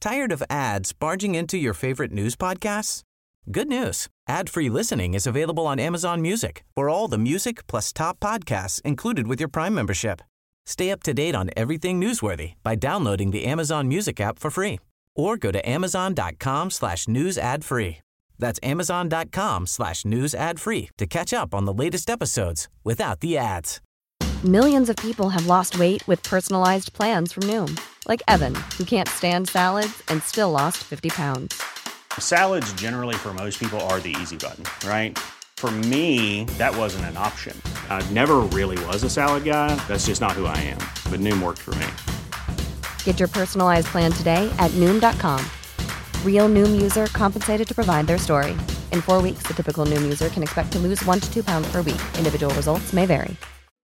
Tired of ads barging into your favorite news podcasts? Good news. Ad-free listening is available on Amazon Music for all the music plus top podcasts included with your Prime membership. Stay up to date on everything newsworthy by downloading the Amazon Music app for free or go to amazon.com/news ad free. That's amazon.com/news ad free to catch up on the latest episodes without the ads. Millions of people have lost weight with personalized plans from Noom. Like Evan, who can't stand salads and still lost 50 pounds. Salads generally for most people are the easy button, right? For me, that wasn't an option. I never really was a salad guy. That's just not who I am. But Noom worked for me. Get your personalized plan today at Noom.com. Real Noom user compensated to provide their story. In 4 weeks, the typical Noom user can expect to lose 1 to 2 pounds per week. Individual results may vary.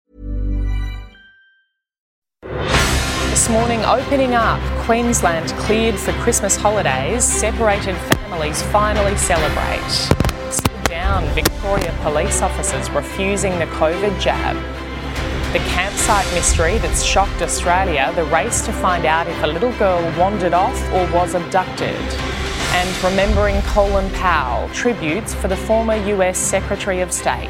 This morning, opening up, Queensland cleared for Christmas holidays, separated families finally celebrate. Still down, Victoria police officers refusing the COVID jab. The campsite mystery that's shocked Australia, the race to find out if a little girl wandered off or was abducted. And remembering Colin Powell, tributes for the former US Secretary of State.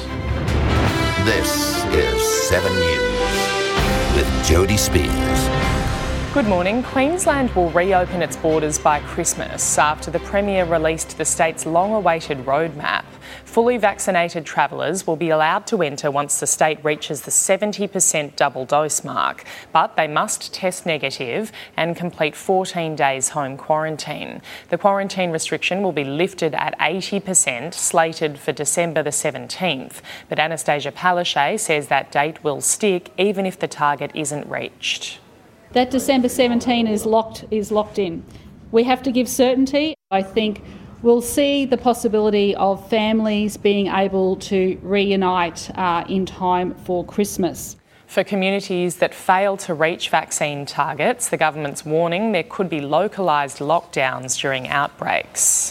This is 7 News with Jodie Spears. Good morning. Queensland will reopen its borders by Christmas after the Premier released the state's long-awaited roadmap. Fully vaccinated travellers will be allowed to enter once the state reaches the 70% double dose mark, but they must test negative and complete 14 days home quarantine. The quarantine restriction will be lifted at 80%, slated for December the 17th, but Anastasia Palaszczuk says that date will stick even if the target isn't reached. That December 17 is locked in. We have to give certainty. I think we'll see the possibility of families being able to reunite in time for Christmas. For communities that fail to reach vaccine targets, the government's warning there could be localised lockdowns during outbreaks.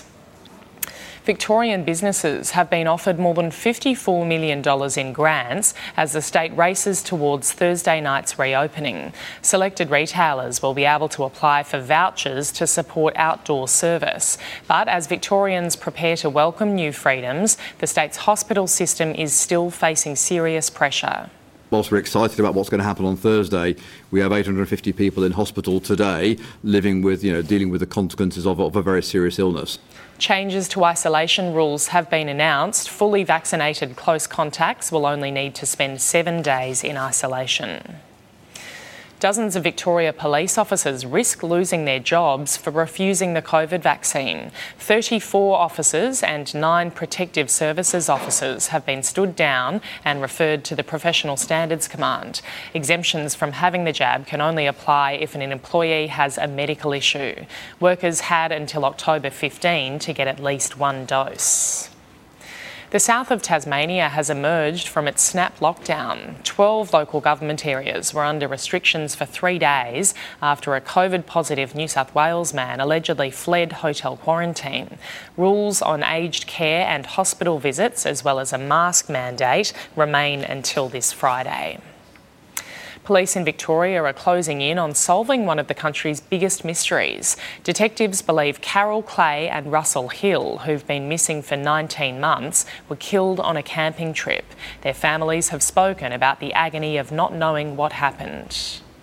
Victorian businesses have been offered more than $54 million in grants as the state races towards Thursday night's reopening. Selected retailers will be able to apply for vouchers to support outdoor service. But as Victorians prepare to welcome new freedoms, the state's hospital system is still facing serious pressure. Whilst we're excited about what's going to happen on Thursday, we have 850 people in hospital today dealing with the consequences of a very serious illness. Changes to isolation rules have been announced. Fully vaccinated close contacts will only need to spend 7 days in isolation. Dozens of Victoria police officers risk losing their jobs for refusing the COVID vaccine. 34 officers and 9 protective services officers have been stood down and referred to the Professional Standards Command. Exemptions from having the jab can only apply if an employee has a medical issue. Workers had until October 15 to get at least 1 dose. The south of Tasmania has emerged from its snap lockdown. 12 local government areas were under restrictions for 3 days after a COVID-positive New South Wales man allegedly fled hotel quarantine. Rules on aged care and hospital visits, as well as a mask mandate, remain until this Friday. Police in Victoria are closing in on solving one of the country's biggest mysteries. Detectives believe Carol Clay and Russell Hill, who've been missing for 19 months, were killed on a camping trip. Their families have spoken about the agony of not knowing what happened.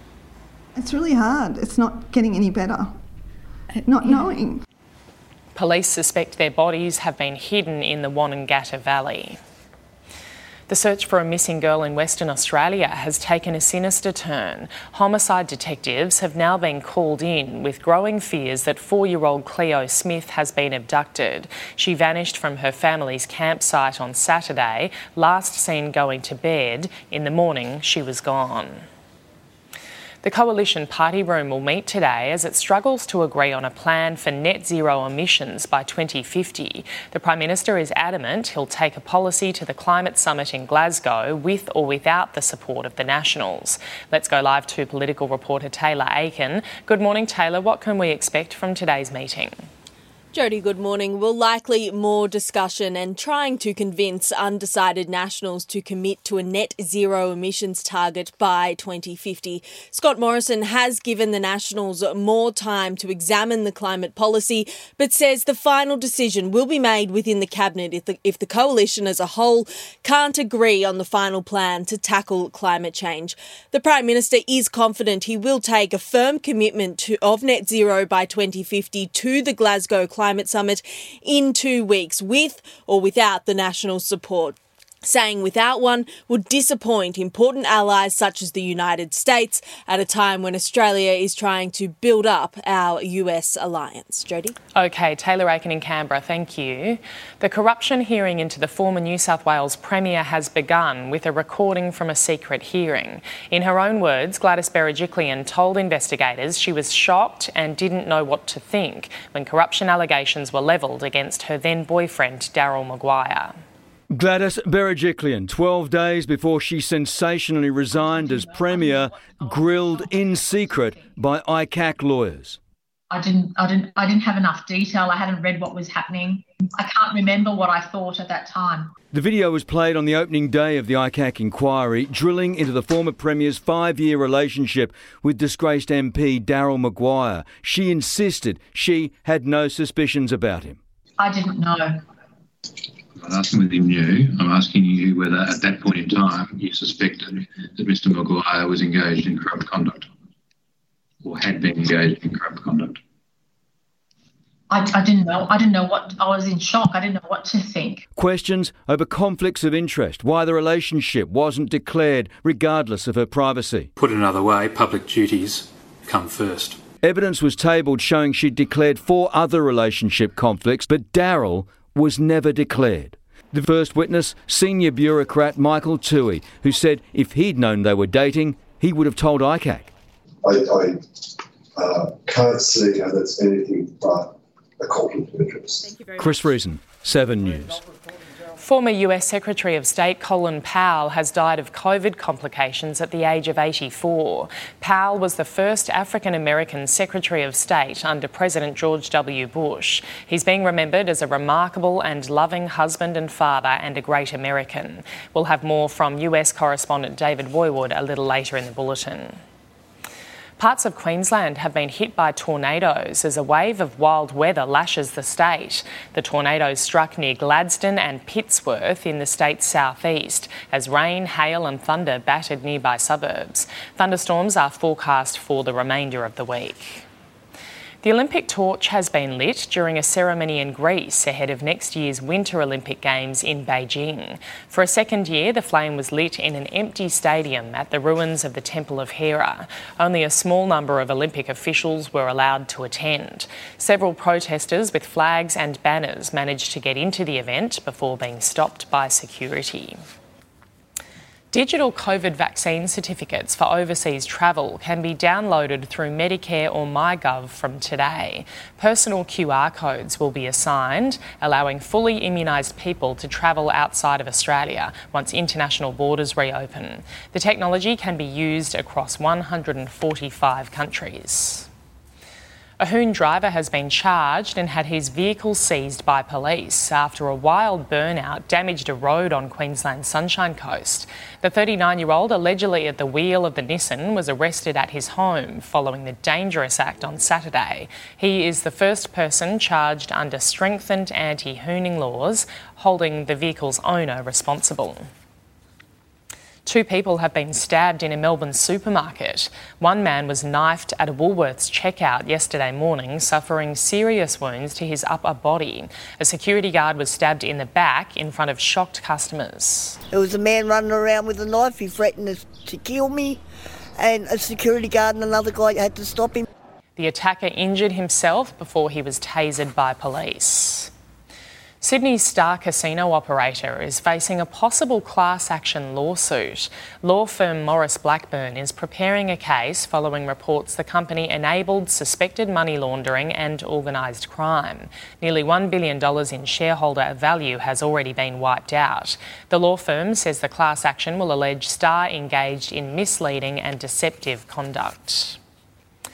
It's really hard. It's not getting any better. Not knowing. Police suspect their bodies have been hidden in the Wonnangatta Valley. The search for a missing girl in Western Australia has taken a sinister turn. Homicide detectives have now been called in with growing fears that 4-year-old Cleo Smith has been abducted. She vanished from her family's campsite on Saturday, last seen going to bed. In the morning, she was gone. The Coalition Party Room will meet today as it struggles to agree on a plan for net zero emissions by 2050. The Prime Minister is adamant he'll take a policy to the climate summit in Glasgow with or without the support of the Nationals. Let's go live to political reporter Taylor Aiken. Good morning, Taylor. What can we expect from today's meeting? Jodie, good morning. Will likely more discussion and trying to convince undecided nationals to commit to a net zero emissions target by 2050. Scott Morrison has given the Nationals more time to examine the climate policy, but says the final decision will be made within the Cabinet if the coalition as a whole can't agree on the final plan to tackle climate change. The Prime Minister is confident he will take a firm commitment of net zero by 2050 to the Glasgow Climate Summit in 2 weeks, with or without the Nationals' support, saying without one would disappoint important allies such as the United States at a time when Australia is trying to build up our US alliance. Jodie? OK, Taylor Aiken in Canberra, thank you. The corruption hearing into the former New South Wales Premier has begun with a recording from a secret hearing. In her own words, Gladys Berejiklian told investigators she was shocked and didn't know what to think when corruption allegations were levelled against her then boyfriend, Daryl Maguire. Gladys Berejiklian, 12 days before she sensationally resigned as Premier, grilled in secret by ICAC lawyers. I didn't have enough detail. I hadn't read what was happening. I can't remember what I thought at that time. The video was played on the opening day of the ICAC inquiry, drilling into the former Premier's 5-year relationship with disgraced MP Daryl Maguire. She insisted she had no suspicions about him. I didn't know. I'm not asking whether you knew. I'm asking you whether at that point in time you suspected that Mr Maguire was engaged in corrupt conduct or had been engaged in corrupt conduct. I didn't know. I didn't know what. I was in shock. I didn't know what to think. Questions over conflicts of interest, why the relationship wasn't declared regardless of her privacy. Put another way, public duties come first. Evidence was tabled showing she'd declared 4 other relationship conflicts, but Daryl was never declared. The first witness, senior bureaucrat Michael Toohey, who said if he'd known they were dating, he would have told ICAC. I can't see how that's anything but a conflict of interest. Chris Reason, 7 News. Former US Secretary of State Colin Powell has died of COVID complications at the age of 84. Powell was the first African-American Secretary of State under President George W. Bush. He's being remembered as a remarkable and loving husband and father and a great American. We'll have more from US correspondent David Woiwod a little later in the bulletin. Parts of Queensland have been hit by tornadoes as a wave of wild weather lashes the state. The tornadoes struck near Gladstone and Pittsworth in the state's southeast as rain, hail and thunder battered nearby suburbs. Thunderstorms are forecast for the remainder of the week. The Olympic torch has been lit during a ceremony in Greece ahead of next year's Winter Olympic Games in Beijing. For a second year, the flame was lit in an empty stadium at the ruins of the Temple of Hera. Only a small number of Olympic officials were allowed to attend. Several protesters with flags and banners managed to get into the event before being stopped by security. Digital COVID vaccine certificates for overseas travel can be downloaded through Medicare or MyGov from today. Personal QR codes will be assigned, allowing fully immunised people to travel outside of Australia once international borders reopen. The technology can be used across 145 countries. A Hoon driver has been charged and had his vehicle seized by police after a wild burnout damaged a road on Queensland's Sunshine Coast. The 39-year-old, allegedly at the wheel of the Nissan, was arrested at his home following the dangerous act on Saturday. He is the first person charged under strengthened anti-hooning laws, holding the vehicle's owner responsible. 2 people have been stabbed in a Melbourne supermarket. One man was knifed at a Woolworths checkout yesterday morning, suffering serious wounds to his upper body. A security guard was stabbed in the back in front of shocked customers. There was a man running around with a knife. He threatened to kill me, and a security guard and another guy had to stop him. The attacker injured himself before he was tasered by police. Sydney's Star Casino operator is facing a possible class action lawsuit. Law firm Morris Blackburn is preparing a case following reports the company enabled suspected money laundering and organised crime. Nearly $1 billion in shareholder value has already been wiped out. The law firm says the class action will allege Star engaged in misleading and deceptive conduct.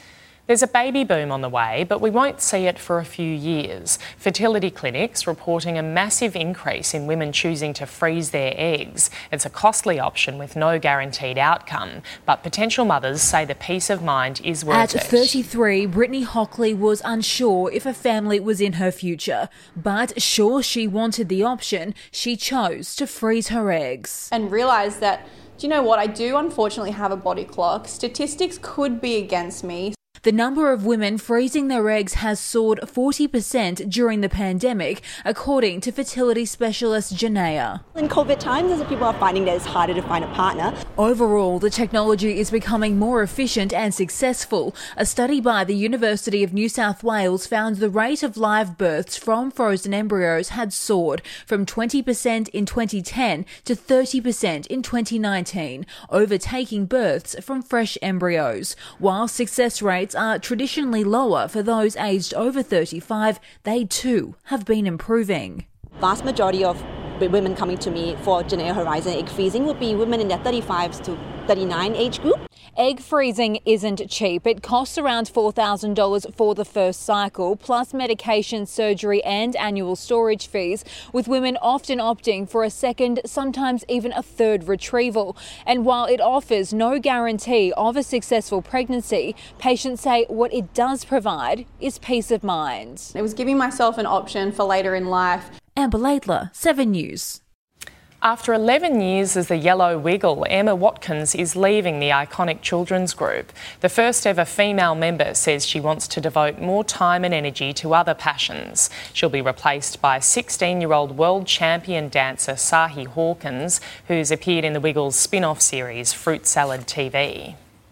There's a baby boom on the way, but we won't see it for a few years. Fertility clinics reporting a massive increase in women choosing to freeze their eggs. It's a costly option with no guaranteed outcome, but potential mothers say the peace of mind is worth it. At 33, Brittany Hockley was unsure if a family was in her future, but sure she wanted the option, she chose to freeze her eggs. And realised that, do you know what, I do unfortunately have a body clock. Statistics could be against me. The number of women freezing their eggs has soared 40% during the pandemic, according to fertility specialist Janaya. In COVID times, as people are finding that it's harder to find a partner. Overall, the technology is becoming more efficient and successful. A study by the University of New South Wales found the rate of live births from frozen embryos had soared from 20% in 2010 to 30% in 2019, overtaking births from fresh embryos. While success rates are traditionally lower for those aged over 35, they too have been improving. Vast majority of women coming to me for Janaya Horizon egg freezing would be women in their 35 to 39 age group. Egg freezing isn't cheap. It costs around $4,000 for the first cycle, plus medication, surgery and annual storage fees, with women often opting for a second, sometimes even a third retrieval. And while it offers no guarantee of a successful pregnancy, patients say what it does provide is peace of mind. It was giving myself an option for later in life. Amber Laidler, 7 News. After 11 years as the Yellow Wiggle, Emma Watkins is leaving the iconic children's group. The first ever female member says she wants to devote more time and energy to other passions. She'll be replaced by 16-year-old world champion dancer Sahi Hawkins, who's appeared in the Wiggles spin-off series Fruit Salad TV.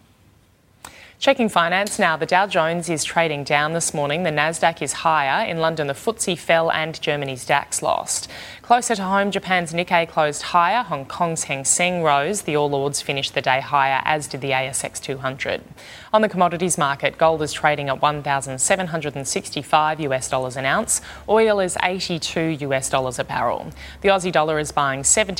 Checking finance now, the Dow Jones is trading down this morning. The Nasdaq is higher. In London, the FTSE fell and Germany's DAX lost. Closer to home, Japan's Nikkei closed higher. Hong Kong's Hang Seng rose. The All Ords finished the day higher, as did the ASX 200. On the commodities market, gold is trading at $1,765 an ounce. Oil is $82 a barrel. The Aussie dollar is buying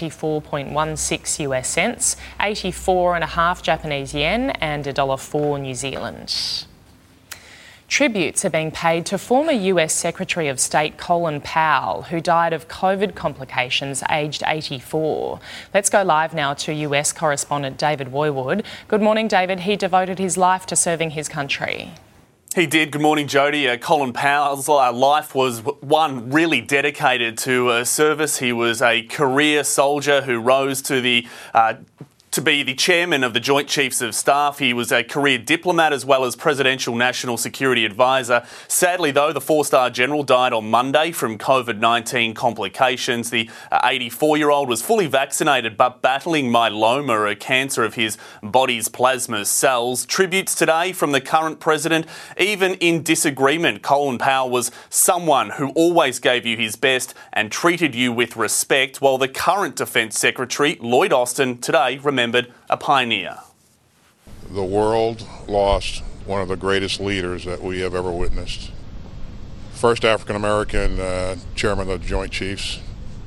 74.16 US cents, 84.5 Japanese yen and $1.04 New Zealand. Tributes are being paid to former US Secretary of State Colin Powell, who died of COVID complications aged 84. Let's go live now to US correspondent David Woiwod. Good morning, David. He devoted his life to serving his country. He did. Good morning, Jodie. Colin Powell's life was one really dedicated to service. He was a career soldier who rose to be the chairman of the Joint Chiefs of Staff. He was a career diplomat as well as Presidential National Security Advisor. Sadly, though, the four-star general died on Monday from COVID-19 complications. The 84-year-old was fully vaccinated but battling myeloma, a cancer of his body's plasma cells. Tributes today from the current president. Even in disagreement, Colin Powell was someone who always gave you his best and treated you with respect, while the current Defence Secretary, Lloyd Austin, today remembered a pioneer. The world lost one of the greatest leaders that we have ever witnessed. First African-American chairman of the Joint Chiefs.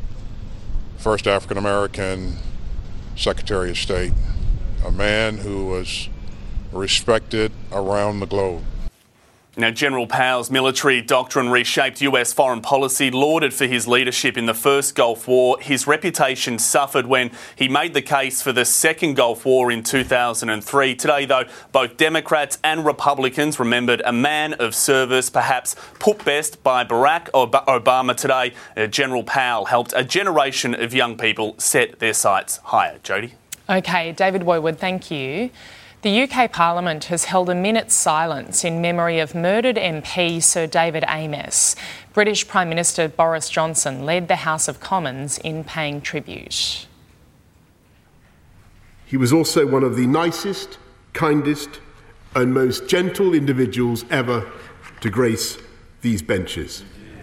First African-American Secretary of State. A man who was respected around the globe. Now, General Powell's military doctrine reshaped US foreign policy, lauded for his leadership in the First Gulf War. His reputation suffered when he made the case for the Second Gulf War in 2003. Today, though, both Democrats and Republicans remembered a man of service, perhaps put best by Barack Obama today. General Powell helped a generation of young people set their sights higher. Jodie? OK, David Woiwod, thank you. The UK Parliament has held a minute's silence in memory of murdered MP Sir David Amess. British Prime Minister Boris Johnson led the House of Commons in paying tribute. He was also one of the nicest, kindest and most gentle individuals ever to grace these benches.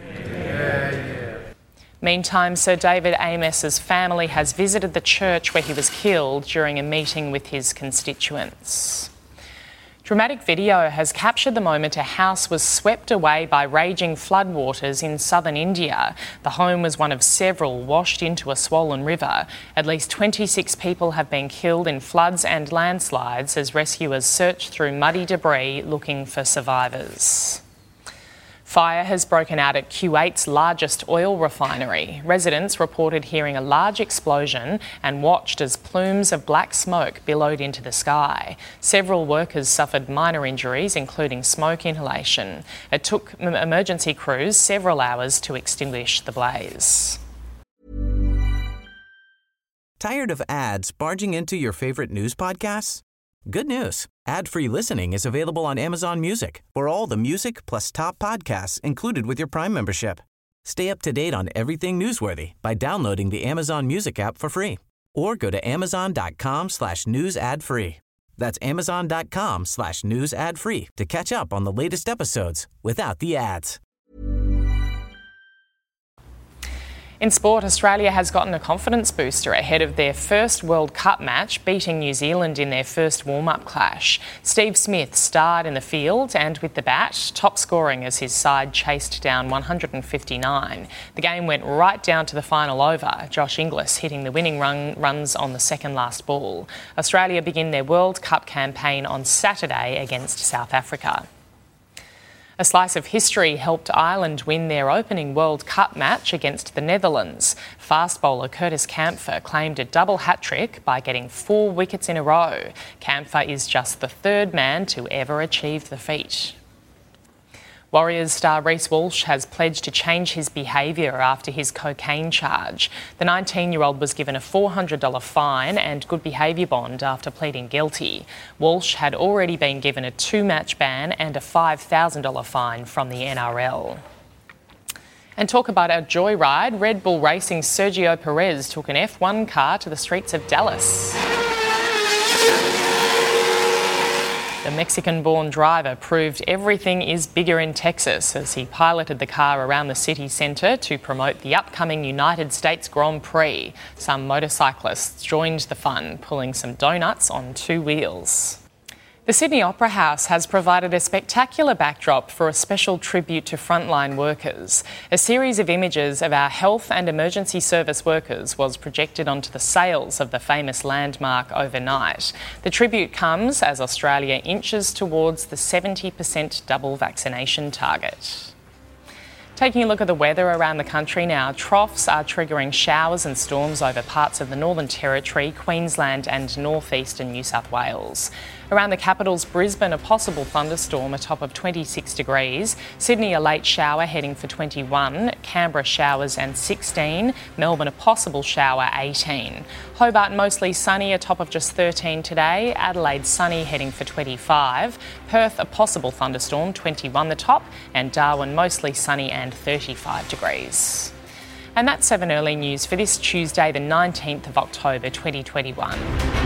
Meantime, Sir David Amess's family has visited the church where he was killed during a meeting with his constituents. Dramatic video has captured the moment a house was swept away by raging floodwaters in southern India. The home was one of several washed into a swollen river. At least 26 people have been killed in floods and landslides as rescuers search through muddy debris looking for survivors. Fire has broken out at Kuwait's largest oil refinery. Residents reported hearing a large explosion and watched as plumes of black smoke billowed into the sky. Several workers suffered minor injuries, including smoke inhalation. It took emergency crews several hours to extinguish the blaze. Tired of ads barging into your favorite news podcasts? Good news. Ad-free listening is available on Amazon Music for all the music plus top podcasts included with your Prime membership. Stay up to date on everything newsworthy by downloading the Amazon Music app for free or go to amazon.com/news ad free. That's amazon.com/news ad free to catch up on the latest episodes without the ads. In sport, Australia has gotten a confidence booster ahead of their first World Cup match, beating New Zealand in their first warm-up clash. Steve Smith starred in the field and with the bat, top scoring as his side chased down 159. The game went right down to the final over, Josh Inglis hitting the winning runs on the second last ball. Australia begin their World Cup campaign on Saturday against South Africa. A slice of history helped Ireland win their opening World Cup match against the Netherlands. Fast bowler Curtis Campher claimed a double hat-trick by getting 4 wickets in a row. Campher is just the third man to ever achieve the feat. Warriors star Reece Walsh has pledged to change his behaviour after his cocaine charge. The 19-year-old was given a $400 fine and good behaviour bond after pleading guilty. Walsh had already been given a 2-match ban and a $5,000 fine from the NRL. And talk about a joyride. Red Bull Racing's Sergio Perez took an F1 car to the streets of Dallas. The Mexican-born driver proved everything is bigger in Texas as he piloted the car around the city centre to promote the upcoming United States Grand Prix. Some motorcyclists joined the fun, pulling some donuts on 2 wheels. The Sydney Opera House has provided a spectacular backdrop for a special tribute to frontline workers. A series of images of our health and emergency service workers was projected onto the sails of the famous landmark overnight. The tribute comes as Australia inches towards the 70% double vaccination target. Taking a look at the weather around the country now, troughs are triggering showers and storms over parts of the Northern Territory, Queensland and northeastern New South Wales. Around the capital's Brisbane, a possible thunderstorm, a top of 26 degrees. Sydney, a late shower heading for 21. Canberra, showers and 16. Melbourne, a possible shower, 18. Hobart, mostly sunny, a top of just 13 today. Adelaide, sunny, heading for 25. Perth, a possible thunderstorm, 21 the top. And Darwin, mostly sunny and 35 degrees. And that's 7 Early News for this Tuesday, the 19th of October 2021.